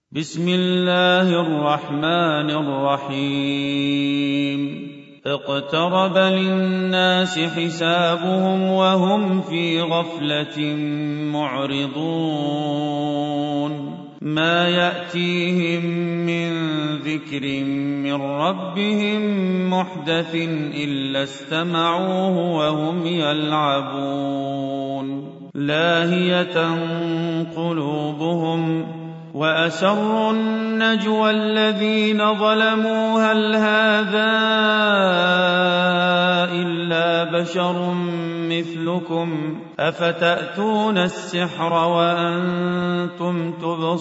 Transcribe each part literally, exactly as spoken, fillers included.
بسم الله الرحمن الرحيم اقترب للناس حسابهم وهم في غفلة معرضون ما يأتيهم من ذكر من ربهم محدث إلا استمعوه وهم يلعبون لاهية قلوبهم وأسروا النجوى الذين ظلموا هل هذا إلا بشر مثلكم أفتأتون السحر وأنتم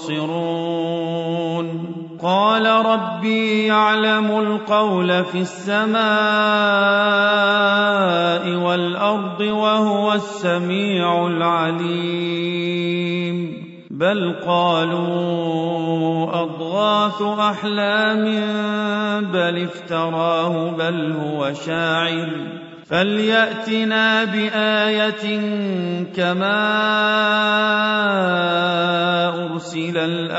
تبصرون قال ربي يعلم القول في السماء والأرض وهو السميع العليم بل قالوا أضغاث أحلام بل افتراه بل هو شاعر فليأتنا بآية كما أرسل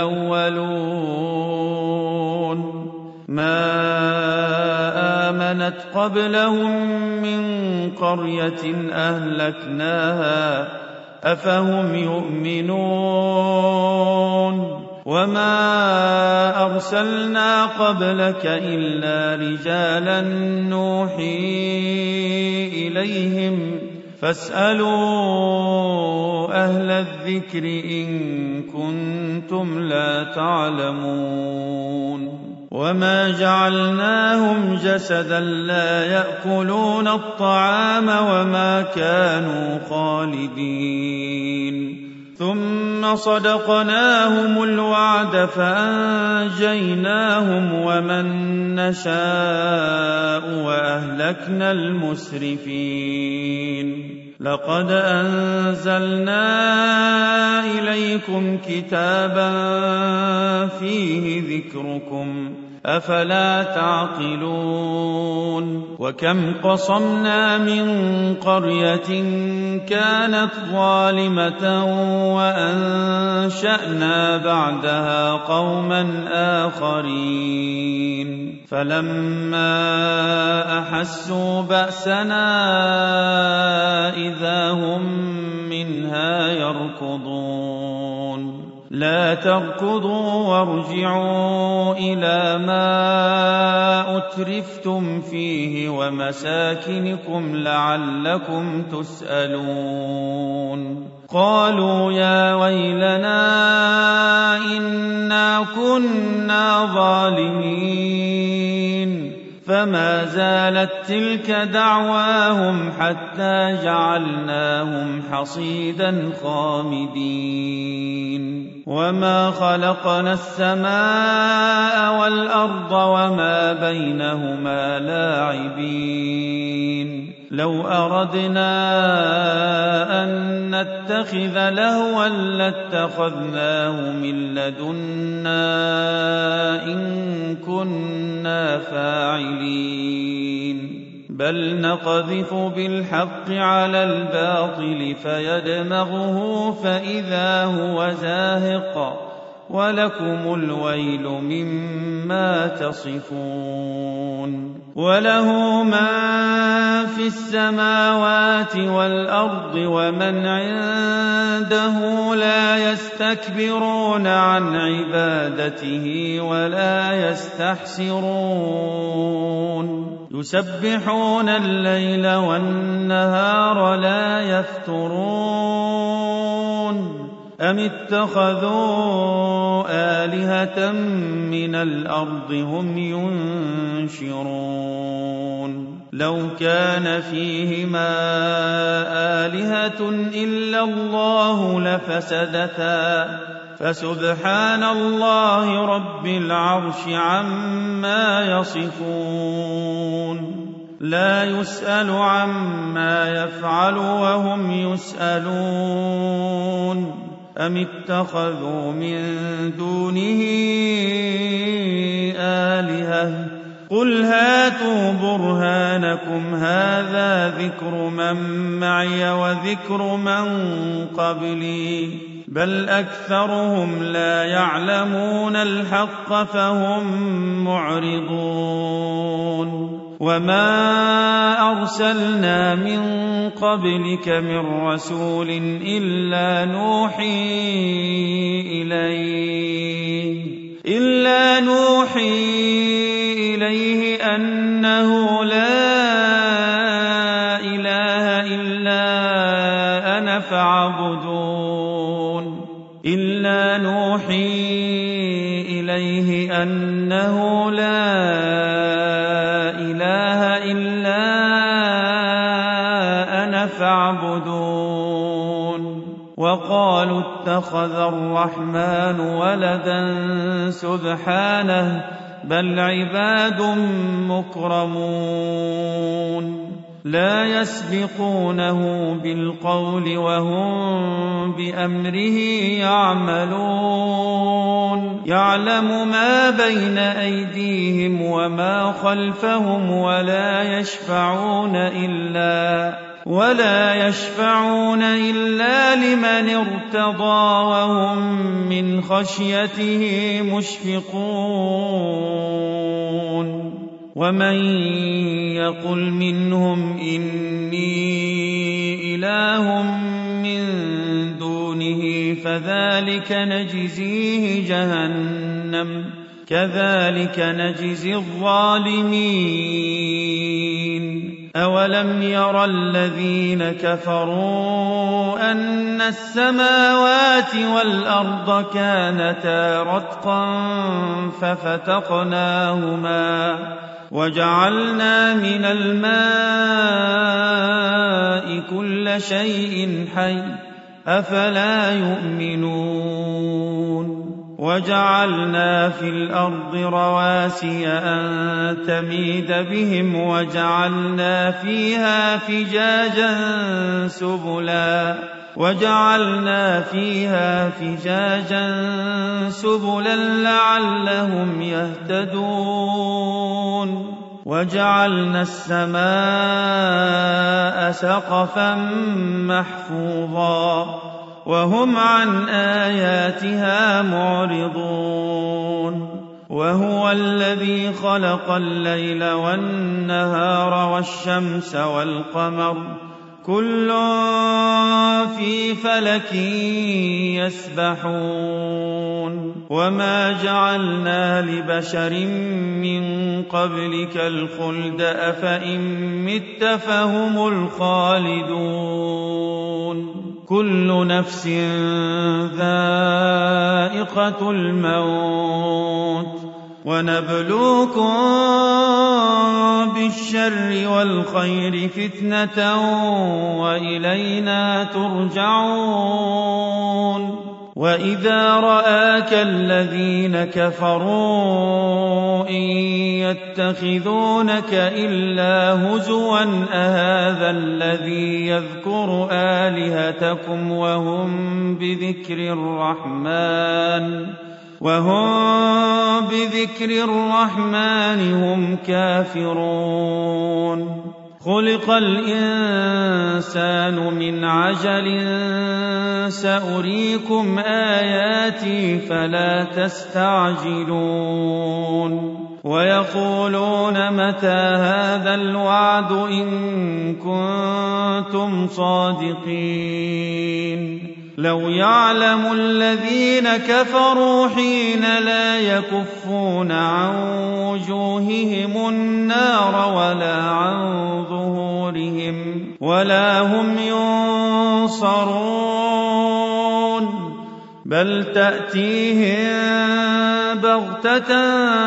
الأولون ما آمنت قبلهم من قرية أهلكناها أفهم يؤمنون وما أرسلنا قبلك إلا رجالا نوحي إليهم فاسألوا أهل الذكر إن كنتم لا تعلمون وما جعلناهم جسدا لا يأكلون الطعام وما كانوا خالدين ثم صدقناهم الوعد فأنجيناهم ومن نشاء وأهلكنا المسرفين لقد أنزلنا إليكم كتابا فيه ذكركم أفلا تعقلون وكم قصمنا من قرية كانت ظالمة وأنشأنا بعدها قوما آخرين فلما أحسوا بأسنا إذا هم منها يركضون لا تركضوا وارجعوا إلى ما أترفتم فيه ومساكنكم لعلكم تسألون قالوا يا ويلنا إنا كنا ظالمين فما زالت تلك دعواهم حتى جعلناهم حصيدا خامدين وما خلقنا السماء والأرض وما بينهما لاعبين لو أردنا أن نتخذ لهوا لاتخذناه من لدنا إن كنا فاعلين بل نقذف بالحق على الباطل فيدمغه فإذا هو زاهق ولكم الويل مما تصفون وله من في السماوات والأرض ومن عنده لا يستكبرون عن عبادته ولا يستحسرون يسبحون الليل والنهار لا يفترون أم اتخذوا آلهة من الأرض هم ينشرون لو كان فيهما آلهة إلا الله لفسدتا فسبحان الله رب العرش عما يصفون لا يسأل عما يفعل وهم يسألون أم اتخذوا من دونه آلهة قل هاتوا برهانكم هذا ذكر من معي وذكر من قبلي بل أكثرهم لا يعلمون الحق فهم معرضون وما أرسلنا من قبلك من رسول إلا نوحي إليه إلا نوحي إليه أنه لا إله إلا أنا فاعبدون إلا نوحي إليه أنه لا إله إلا أنا فاعبدون وقالوا اتخذ الرحمن ولدا سبحانه بل عباد مكرمون لا يسبقونه بالقول وهم بأمره يعملون يعلم ما بين أيديهم وما خلفهم ولا يشفعون إلا ولا يشفعون إلا لمن ارتضى وهم من خشيته مشفقون ومن يقل منهم إني إله من دونه فذلك نجزيه جهنم كذلك نجزي الظالمين أولم يرى الذين كفروا أن السماوات والأرض كانتا رتقا ففتقناهما وجعلنا من الماء كل شيء حي أفلا يؤمنون وجعلنا في الأرض رواسي أن تميد بهم وجعلنا فيها فجاجا سبلا وجعلنا فيها فجاجا سبلا لعلهم يهتدون وجعلنا السماء سقفا محفوظا وهم عن آياتها معرضون وهو الذي خلق الليل والنهار والشمس والقمر كل في فلك يسبحون وما جعلنا لبشر من قبلك الخلد أفإن مت فهم الخالدون كل نفس ذائقة الموت ونبلوكم بالشر والخير فتنة وإلينا ترجعون وإذا رآك الذين كفروا إن يتخذونك إلا هزوا أهذا الذي يذكر آلهتكم وهم بذكر الرحمن وهم بذكر الرحمن هم كافرون خلق الإنسان من عجل سأريكم آياتي فلا تستعجلون ويقولون متى هذا الوعد إن كنتم صادقين لو يعلم الذين كفروا حين لا يكفون عن وجوههم النار ولا عن ظهورهم ولا هم ينصرون بل تأتيهم بغتة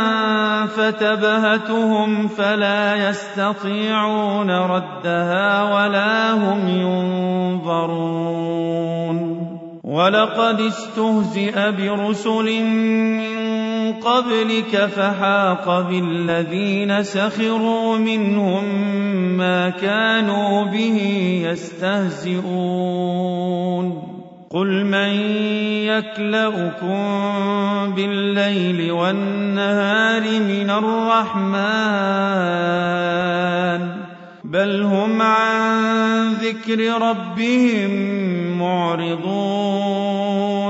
فتبهتهم فلا يستطيعون ردها ولا هم ينظرون ولقد استهزئ برسل من قبلك فحاق بالذين سخروا منهم ما كانوا به يستهزئون قل من يكلؤكم بالليل والنهار من الرحمن بل هم عن ذكر ربهم معرضون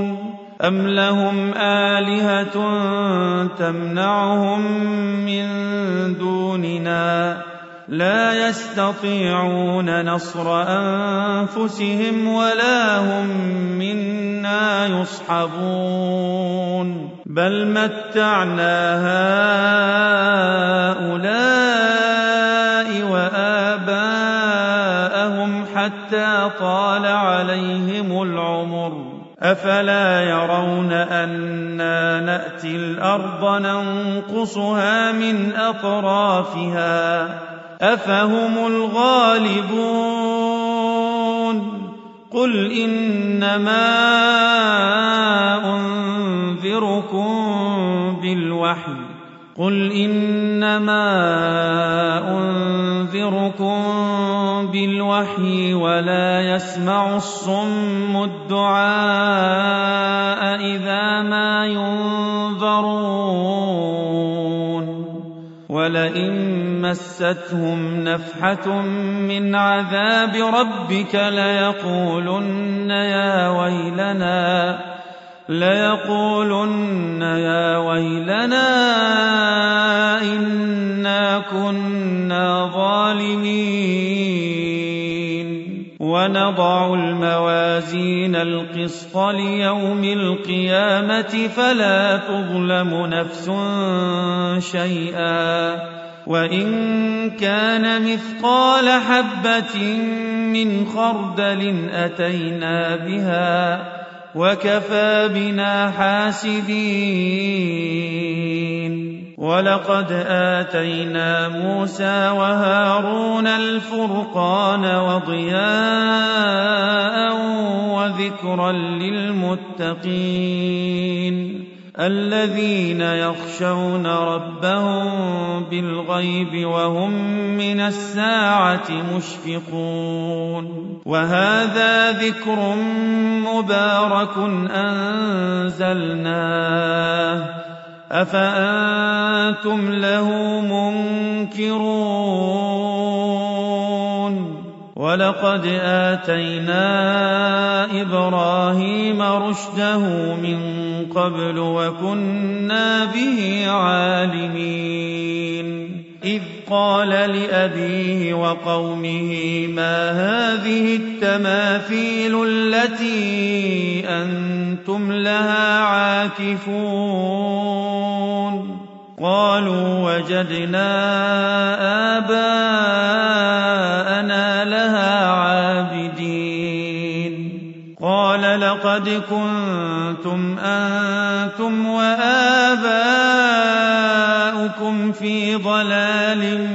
أَمْ لَهُمْ آلِهَةٌ تَمْنَعُهُم مِّن دُونِنَا لَا يَسْتَطِيعُونَ نَصْرَ أَنفُسِهِمْ وَلَا هُم مِّنَّا يُصْحَبُونَ بَلْ مَتَّعْنَا هَٰؤُلَاءِ وَآبَاءَهُمْ حَتَّىٰ طَالَ عَلَيْهِمُ الْعُمُرُ أَفَلَا يَرَوْنَ أَنَّا نَأْتِي الْأَرْضَ نَنقُصُهَا مِنْ أَطْرَافِهَا أَفَهُمُ الْغَالِبُونَ قُلْ إِنَّمَا أُنذِرُكُم بِالْوَحْيِ قُلْ إِنَّمَا أُنذِرُكُم بِالْوَحْيِ وَلَا يَسْمَعُ الصُّمُّ الدُّعَاءَ إِذَا مَا يُنذَرُونَ وَلَئِن مَّسَّتْهُمْ نَفْحَةٌ مِّنْ عَذَابِ رَبِّكَ لَيَقُولُنَّ يَا وَيْلَنَا لَيَقُولُنَّ يَا وَيْلَنَا إِنَّا كُنَّا ظَالِمِينَ وَنَضَعُ الْمَوَازِينَ الْقِسْطَ لِيَوْمِ الْقِيَامَةِ فَلَا تُظْلَمُ نَفْسٌ شَيْئًا وَإِن كَانَ مِثْقَالَ حَبَّةٍ مِّنْ خَرْدَلٍ أَتَيْنَا بِهَا وَكَفَىٰ بِنَا حَاسِبِينَ وَلَقَدْ آتَيْنَا مُوسَىٰ وَهَارُونَ الْفُرْقَانَ وَضِيَاءً وَذِكْرًا لِّلْمُتَّقِينَ الَّذِينَ يَخْشَوْنَ رَبَّهُم بِالْغَيْبِ وَهُم مِّنَ السَّاعَةِ مُشْفِقُونَ وَهَٰذَا ذِكْرٌ مُّبَارَكٌ أَنزَلْنَاهُ أَفَأَنتُمْ لَهُ مُنكِرُونَ وَلَقَدْ آتَيْنَا إِبْرَاهِيمَ رُشْدَهُ مِن قَبْلُ وَكُنَّا بِهِ عَالِمِينَ إِذْ قَالَ لِأَبِيهِ وَقَوْمِهِ مَا هَٰذِهِ التَّمَاثِيلُ الَّتِي أَنتُمْ لَهَا عَاكِفُونَ قَالُوا وَجَدْنَا آبَاءَنَا لَهَا عَابِدِينَ قَالَ لَقَدْ كُنتُمْ أَنتُمْ وَآبَاؤُكُمْ فِي ضَلَالٍ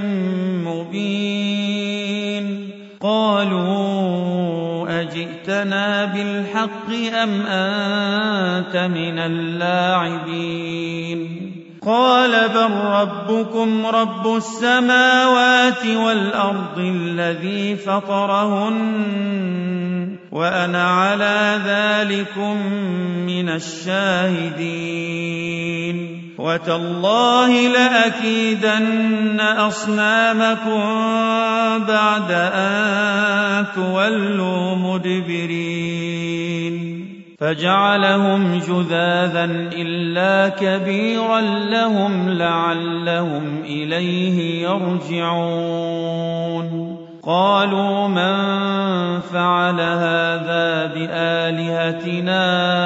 مُّبِينٍ قَالُوا أَجِئْتَنَا بِالْحَقِّ أَمْ أَنتَ مِنَ اللاعبين قَالَ بَل رَّبُّكُمْ رَبُّ السَّمَاوَاتِ وَالْأَرْضِ الَّذِي فَطَرَهُنَّ وَأَنَا عَلَىٰ ذَٰلِكُم مِّنَ الشَّاهِدِينَ وَتَاللَّهِ لَأَكِيدَنَّ أَصْنَامَكُم بَعْدَ أَن تُوَلُّوا مُدْبِرِينَ فَجَعَلَهُمْ جُذَاذًا إِلَّا كَبِيرًا لَّهُمْ لَعَلَّهُمْ إِلَيْهِ يَرْجِعُونَ قَالُوا مَن فَعَلَ هَٰذَا بِآلِهَتِنَا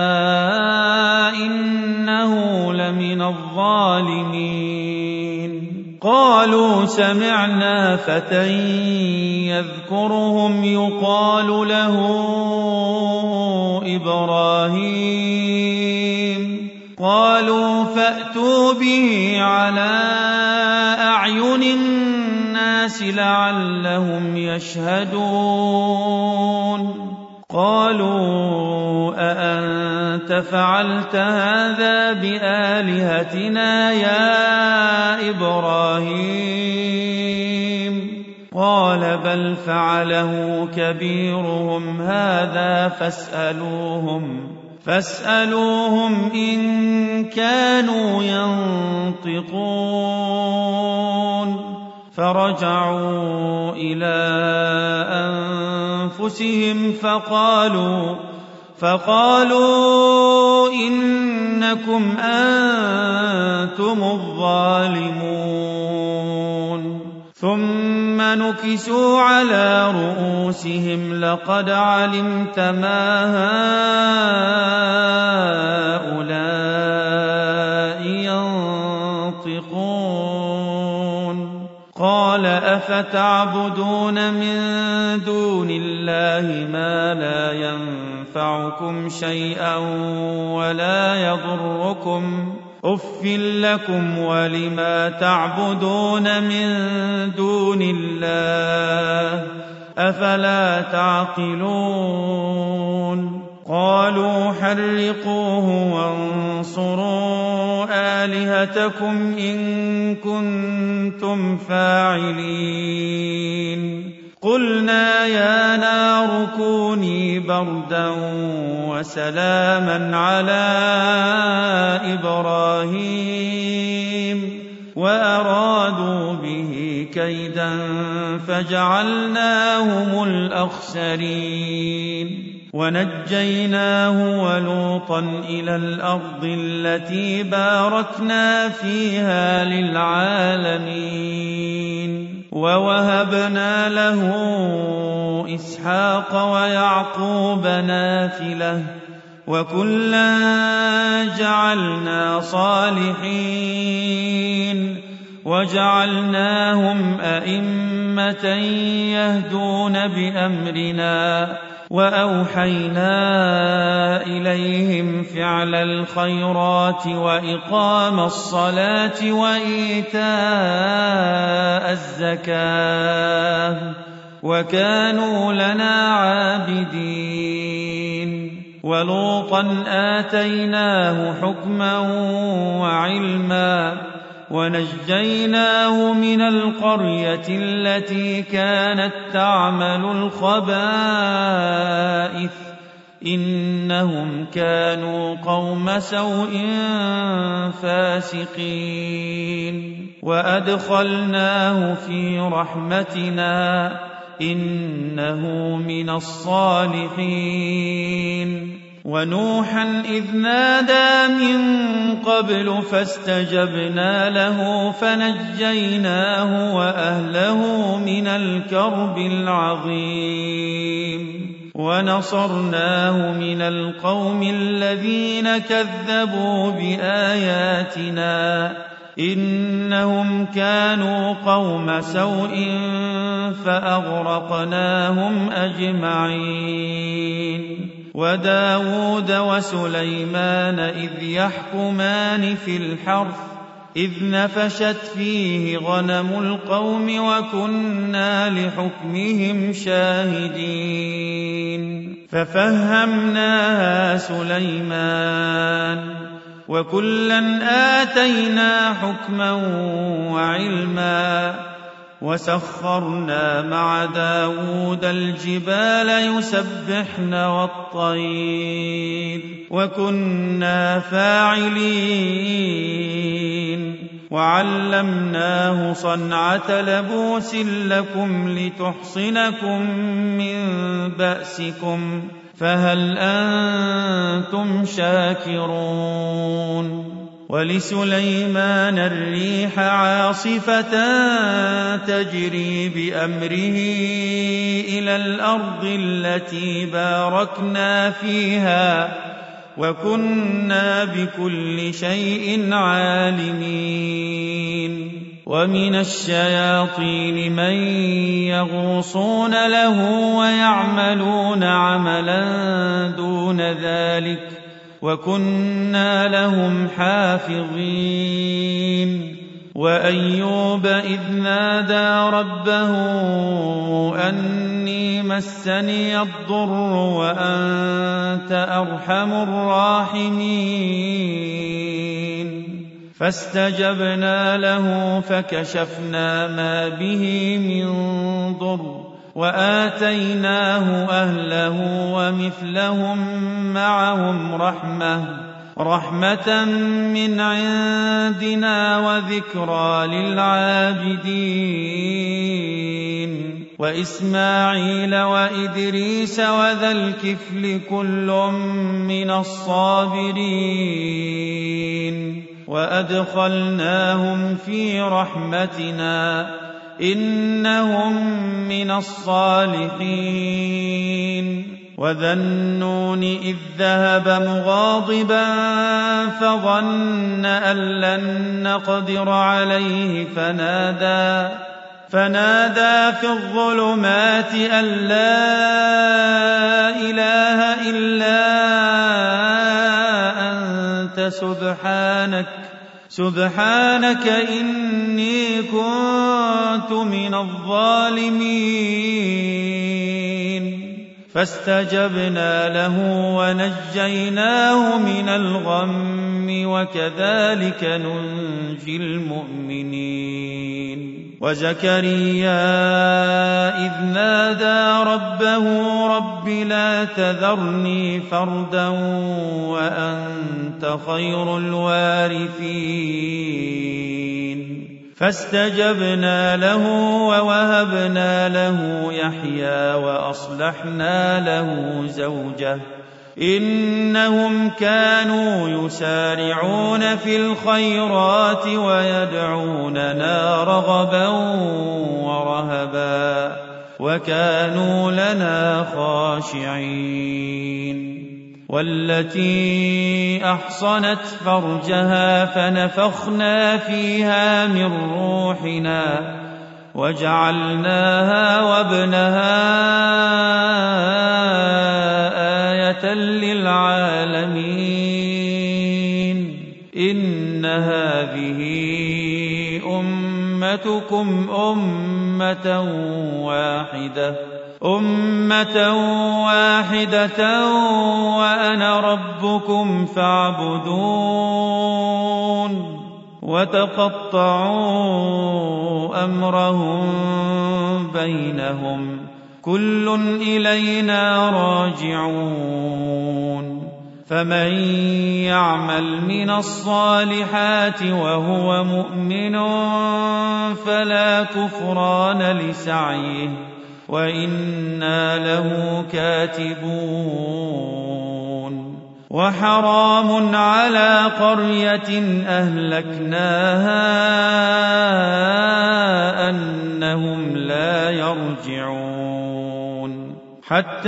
إِنَّهُ لَمِنَ الظَّالِمِينَ قَالُوا سَمِعْنَا فَتًى يَذْكُرُهُمْ يُقَالُ لَهُ إِبْرَاهِيمُ قَالُوا فَأْتُوا بِهِ عَلَىٰ أَعْيُنِ النَّاسِ لَعَلَّهُمْ يَشْهَدُونَ قَالُوا أَأَنتَ فَعَلْتَ هَٰذَا بِآلِهَتِنَا يَا إِبْرَاهِيمُ قَالَ بَلْ فَعَلَهُ كَبِيرُهُمْ هَٰذَا فَاسْأَلُوهُمْ فَاسْأَلُوهُمْ إِن كَانُوا يَنطِقُونَ فرجعوا إلى أنفسهم فقالوا فقالوا إنكم أنتم الظالمون ثم نكسوا على رؤوسهم لقد علمت ما هؤلاء ينطقون قال أفتعبدون من دون الله ما لا ينفعكم شيئا ولا يضركم أف لكم ولما تعبدون من دون الله أفلا تعقلون قالوا حرقوه وانصروا آلهتكم إن كنتم فاعلين قلنا يا نار كوني بردا وسلاما على إبراهيم وأرادوا به كيدا فجعلناهم الأخسرين ونجيناه ولوطا إلى الأرض التي باركنا فيها للعالمين ووهبنا له إسحاق ويعقوب نافلة وكلا جعلنا صالحين وجعلناهم أئمة يهدون بأمرنا وأوحينا إليهم فعل الخيرات وإقام الصلاة وإيتاء الزكاة وكانوا لنا عابدين ولوطا آتيناه حكما وعلما ونجيناه من القرية التي كانت تعمل الخبائث إنهم كانوا قوم سوء فاسقين وأدخلناه في رحمتنا إنه من الصالحين ونوحا إذ نادى من قبل فاستجبنا له فنجيناه وأهله من الكرب العظيم ونصرناه من القوم الذين كذبوا بآياتنا إنهم كانوا قوم سوء فأغرقناهم أجمعين وداود وسليمان إذ يحكمان في الحرث إذ نفشت فيه غنم القوم وكنا لحكمهم شاهدين ففهمناها سليمان وكلا آتينا حكما وعلما وسخرنا مع داود الجبال يسبحن والطير وكنا فاعلين وعلمناه صنعة لبوس لكم لتحصنكم من بأسكم فهل أنتم شاكرون ولسليمان الريح عاصفة تجري بأمره إلى الأرض التي باركنا فيها وكنا بكل شيء عالمين ومن الشياطين من يغوصون له ويعملون عملا دون ذلك وكنا لهم حافظين وأيوب إذ نادى ربه أني مسني الضر وأنت أرحم الراحمين فاستجبنا له فكشفنا ما به من ضر وآتيناه أهله ومثلهم معهم رحمة رحمة من عندنا وذكرى للعابدين وإسماعيل وإدريس وذا الكفل كل من الصابرين وأدخلناهم في رحمتنا إنهم من الصالحين وذا النون إذ ذهب مغاضبا فظن أن لن نقدر عليه فنادى فنادى في الظلمات أن لا إله إلا أنت سبحانك سبحانك إني كنت من الظالمين فاستجبنا له ونجيناه من الغم وكذلك ننجي المؤمنين وزكريا إذ نادى ربه رب لا تذرني فردا وأنت خير الوارثين فاستجبنا له ووهبنا له يحيى وأصلحنا له زوجه إنهم كانوا يسارعون في الخيرات ويدعوننا رغبا ورهبا وكانوا لنا خاشعين والتي أحصنت فرجها فنفخنا فيها من روحنا وجعلناها وابنها آية للعالمين إن هذه أمتكم أمة واحدة أمة واحدة وأنا ربكم فاعبدون وتقطعوا أمرهم بينهم كل إلينا راجعون فمن يعمل من الصالحات وهو مؤمن فلا كفران لسعيه وإنا له كاتبون وحرام على قرية أهلكناها أنهم لا يرجعون حتى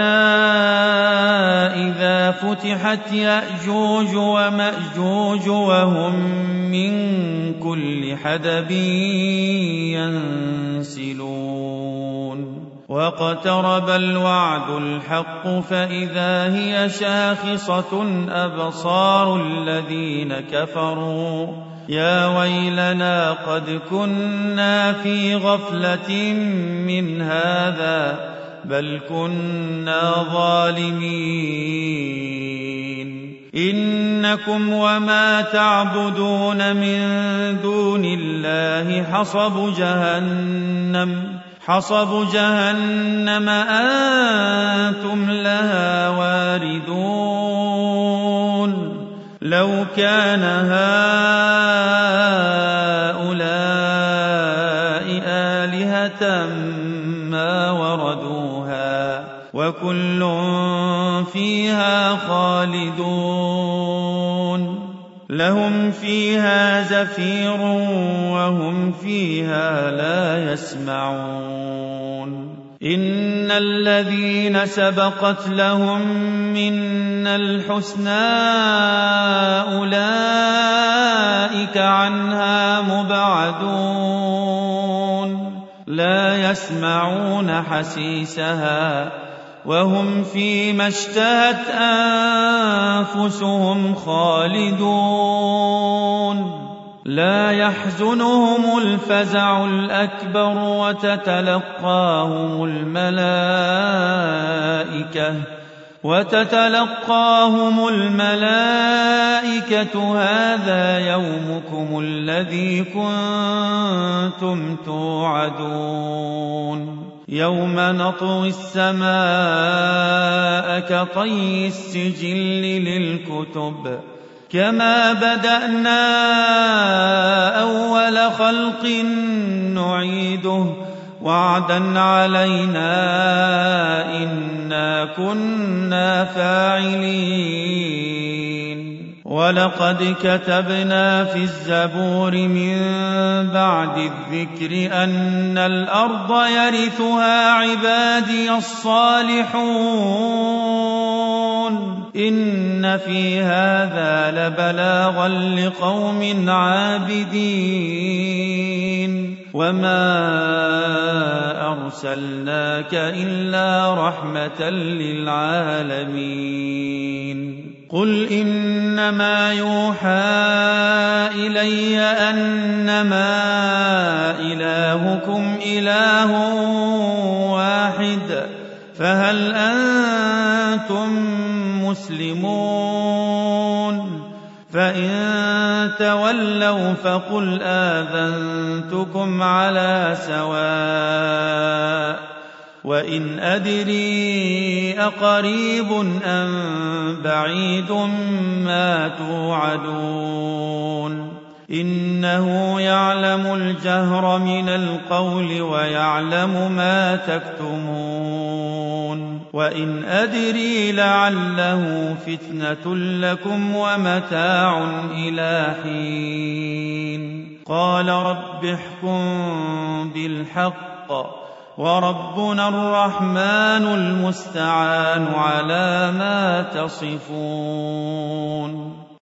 إذا فتحت يأجوج ومأجوج وهم من كل حدب ينسلون واقترب الوعد الحق فإذا هي شاخصة أبصار الذين كفروا يا ويلنا قد كنا في غفلة من هذا بل كنا ظالمين إنكم وما تعبدون من دون الله حصب جهنم حصب جهنم أنتم لها واردون لو كان هؤلاء آلهة ما وردوها وكل فيها خالدون لهم فيها زفير وهم فيها لا يسمعون إن الذين سبقت لهم منا الحسنى أولئك عنها مبعدون لا يسمعون حسيسها وهم فيما اشتهت أنفسهم خالدون لا يحزنهم الفزع الأكبر وتتلقاهم الملائكة وتتلقاهم الملائكة هذا يومكم الذي كنتم توعدون يوم نطوي السماء كطي السجل للكتب كما بدأنا أول خلق نعيده وعدا علينا إنا كنا فاعلين ولقد كتبنا في الزبور من بعد الذكر أن الأرض يرثها عبادي الصالحون إن في هذا لبلاغا لقوم عابدين وما أرسلناك إلا رحمة للعالمين قل إنما يوحى إلي أنما إلهكم إله واحد فهل أنتم مسلمون فإن تولوا فقل آذنتكم على سواء وإن أدري أقريب أم بعيد ما توعدون إنه يعلم الجهر من القول ويعلم ما تكتمون وإن أدري لعله فتنة لكم ومتاع إلى حين قال رب احكم بالحق وربنا الرحمن المستعان على ما تصفون